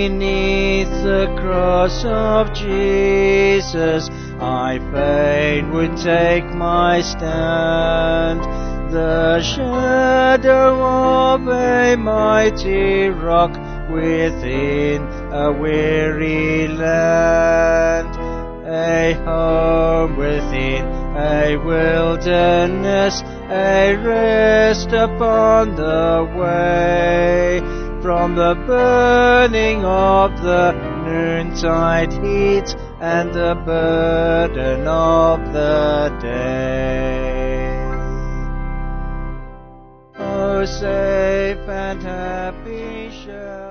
beneath the cross of Jesus, I fain would take my stand. The shadow of a mighty rock within a weary land, a home within a wilderness, a rest upon the way, from the burning of the noontide heat and the burden of the day. Oh, safe and happy shall